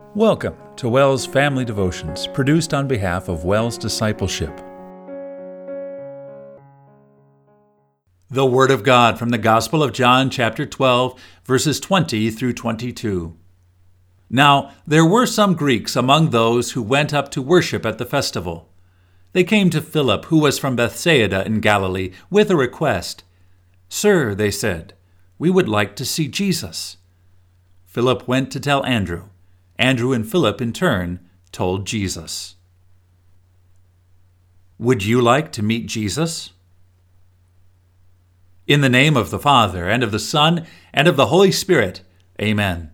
Welcome to WELS Family Devotions, produced on behalf of WELS Discipleship. The Word of God from the Gospel of John, chapter 12, verses 20 through 22. Now, there were some Greeks among those who went up to worship at the festival. They came to Philip, who was from Bethsaida in Galilee, with a request. "Sir," they said, "we would like to see Jesus." Philip went to tell Andrew. Andrew and Philip, in turn, told Jesus. Would you like to meet Jesus? In the name of the Father, and of the Son, and of the Holy Spirit, Amen.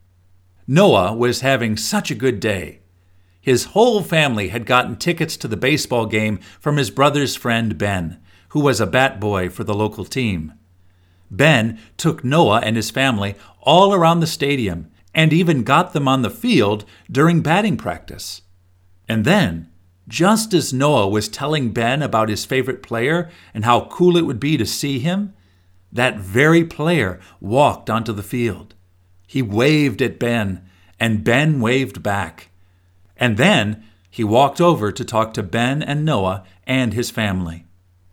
Noah was having such a good day. His whole family had gotten tickets to the baseball game from his brother's friend Ben, who was a bat boy for the local team. Ben took Noah and his family all around the stadium and even got them on the field during batting practice. And then, just as Noah was telling Ben about his favorite player and how cool it would be to see him, that very player walked onto the field. He waved at Ben, and Ben waved back. And then he walked over to talk to Ben and Noah and his family.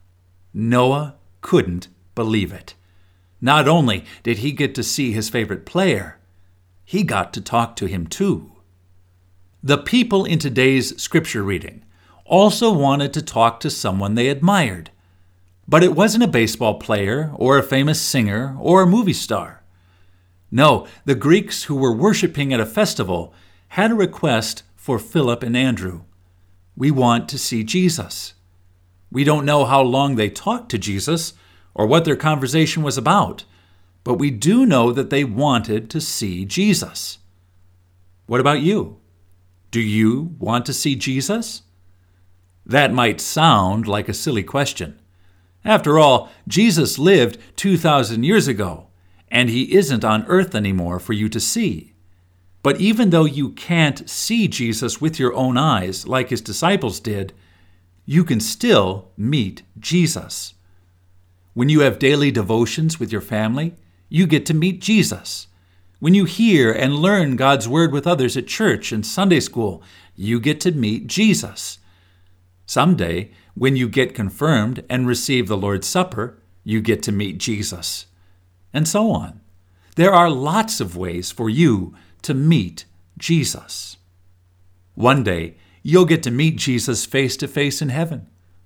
Noah couldn't believe it. Not only did he get to see his favorite player, he got to talk to him too. The people in today's scripture reading also wanted to talk to someone they admired. But it wasn't a baseball player or a famous singer or a movie star. No, the Greeks who were worshiping at a festival had a request for Philip and Andrew. We want to see Jesus. We don't know how long they talked to Jesus or what their conversation was about, but we do know that they wanted to see Jesus. What about you? Do you want to see Jesus? That might sound like a silly question. After all, Jesus lived 2,000 years ago, and he isn't on earth anymore for you to see. But even though you can't see Jesus with your own eyes like his disciples did, you can still meet Jesus. When you have daily devotions with your family, you get to meet Jesus. When you hear and learn God's Word with others at church and Sunday school, you get to meet Jesus. Someday, when you get confirmed and receive the Lord's Supper, you get to meet Jesus. And so on. There are lots of ways for you to meet Jesus. One day, you'll get to meet Jesus face to face in heaven.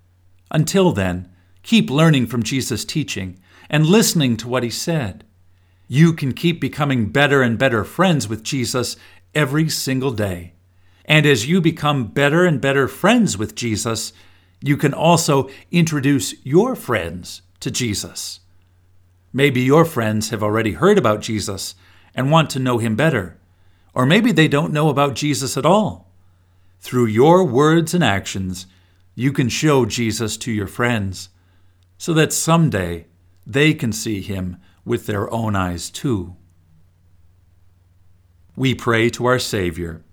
Until then, keep learning from Jesus' teaching and listening to what he said. You can keep becoming better and better friends with Jesus every single day. And as you become better and better friends with Jesus, you can also introduce your friends to Jesus. Maybe your friends have already heard about Jesus and want to know him better. Or maybe they don't know about Jesus at all. Through your words and actions, you can show Jesus to your friends, so that someday they can see him with their own eyes too. We pray to our Savior.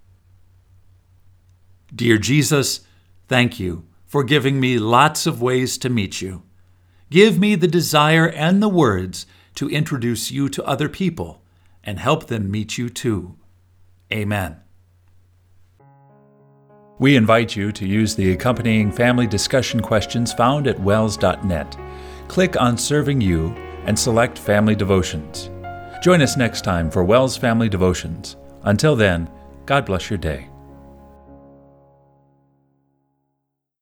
Dear Jesus, thank you for giving me lots of ways to meet you. Give me the desire and the words to introduce you to other people and help them meet you too. Amen. We invite you to use the accompanying family discussion questions found at wels.net. Click on Serving You and select Family Devotions. Join us next time for WELS Family Devotions. Until then, God bless your day.